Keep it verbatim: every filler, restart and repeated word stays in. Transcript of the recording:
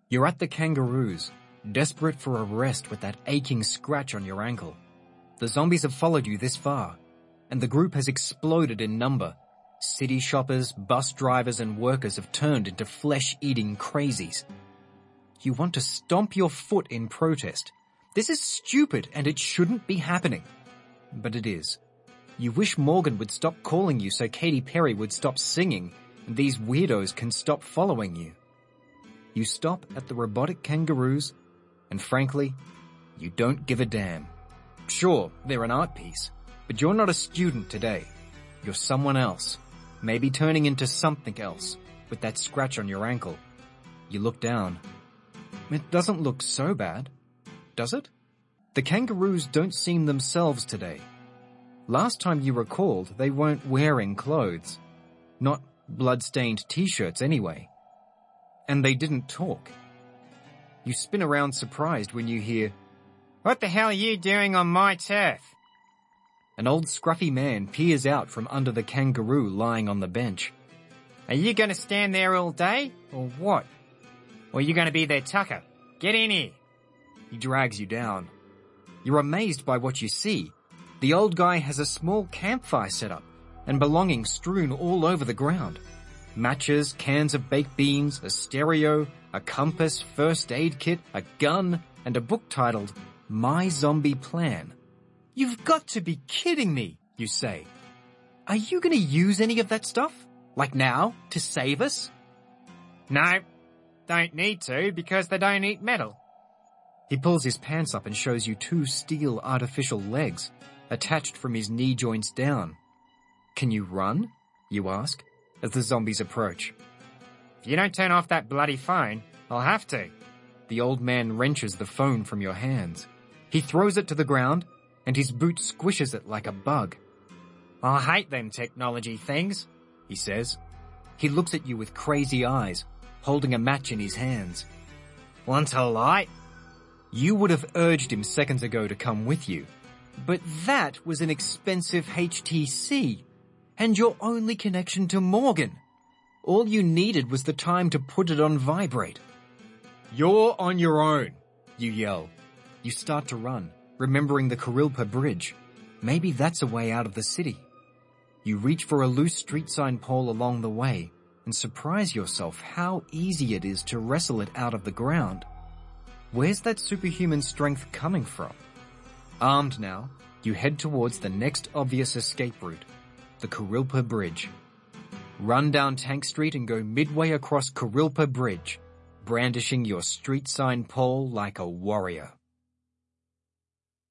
You're at the Kangaroos, desperate for a rest with that aching scratch on your ankle. The zombies have followed you this far, and the group has exploded in number. City shoppers, bus drivers, and workers have turned into flesh-eating crazies. You want to stomp your foot in protest. This is stupid and it shouldn't be happening. But it is. You wish Morgan would stop calling you so Katy Perry would stop singing and these weirdos can stop following you. You stop at the robotic kangaroos, and frankly, you don't give a damn. Sure, they're an art piece, but you're not a student today. You're someone else, maybe turning into something else, with that scratch on your ankle. You look down. It doesn't look so bad, does it? The kangaroos don't seem themselves today. Last time you recalled, they weren't wearing clothes. Not blood-stained t-shirts anyway. And they didn't talk. You spin around surprised when you hear, "What the hell are you doing on my turf?" An old scruffy man peers out from under the kangaroo lying on the bench. "Are you going to stand there all day, or what? Or are you going to be their tucker? Get in here." He drags you down. You're amazed by what you see. The old guy has a small campfire set up and belongings strewn all over the ground. Matches, cans of baked beans, a stereo, a compass, first aid kit, a gun, and a book titled My Zombie Plan. "You've got to be kidding me," you say. "Are you going to use any of that stuff? Like now, to save us?" "No, don't need to because they don't eat metal." He pulls his pants up and shows you two steel artificial legs, attached from his knee joints down. "Can you run?" you ask, as the zombies approach. "If you don't turn off that bloody phone, I'll have to." The old man wrenches the phone from your hands. He throws it to the ground, and his boot squishes it like a bug. "I hate them technology things," he says. He looks at you with crazy eyes, holding a match in his hands. "Want a light?" You would have urged him seconds ago to come with you, but that was an expensive H T C, and your only connection to Morgan. All you needed was the time to put it on vibrate. "You're on your own," you yell. You start to run, remembering the Kurilpa Bridge. Maybe that's a way out of the city. You reach for a loose street sign pole along the way and surprise yourself how easy it is to wrestle it out of the ground. Where's that superhuman strength coming from? Armed now, you head towards the next obvious escape route, the Kurilpa Bridge. Run down Tank Street and go midway across Kurilpa Bridge, brandishing your street sign pole like a warrior.